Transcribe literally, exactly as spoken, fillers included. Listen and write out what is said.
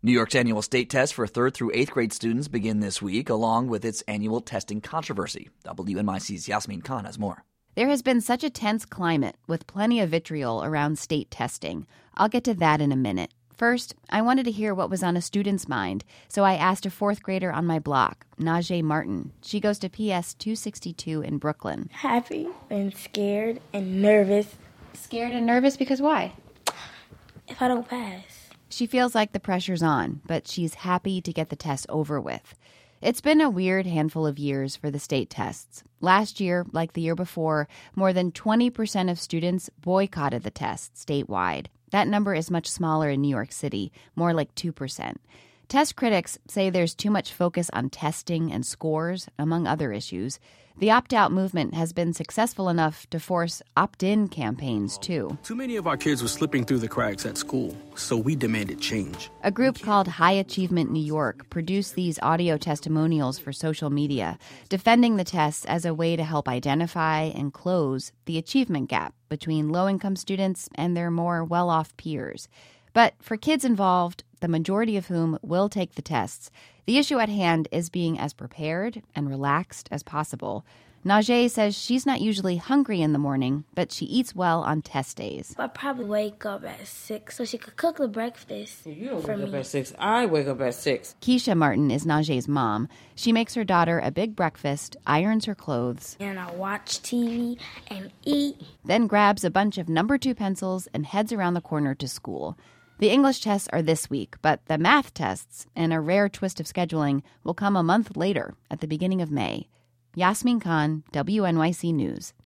New York's annual state test for third through eighth grade students begin this week, along with its annual testing controversy. W N Y C's Yasmin Khan has more. There has been such a tense climate with plenty of vitriol around state testing. I'll get to that in a minute. First, I wanted to hear what was on a student's mind, so I asked a fourth grader on my block, Najee Martin. She goes to P S two sixty-two in Brooklyn. Happy and scared and nervous. Scared and nervous because why? If I don't pass. She feels like the pressure's on, but she's happy to get the test over with. It's been a weird handful of years for the state tests. Last year, like the year before, more than twenty percent of students boycotted the tests statewide. That number is much smaller in New York City, more like two percent. Test critics say there's too much focus on testing and scores, among other issues. The opt-out movement has been successful enough to force opt-in campaigns, too. Too many of our kids were slipping through the cracks at school, so we demanded change. A group called High Achievement New York produced these audio testimonials for social media, defending the tests as a way to help identify and close the achievement gap between low-income students and their more well-off peers. But for kids involved, the majority of whom will take the tests, the issue at hand is being as prepared and relaxed as possible. Najee says she's not usually hungry in the morning, but she eats well on test days. I probably wake up at six so she could cook the breakfast. You don't for wake me. up at six. I wake up at six. Keisha Martin is Najee's mom. She makes her daughter a big breakfast, irons her clothes, And I watch T V and eat. then grabs a bunch of number two pencils and heads around the corner to school. The English tests are this week, but the math tests, in a rare twist of scheduling, will come a month later at the beginning of May. Yasmin Khan, W N Y C News.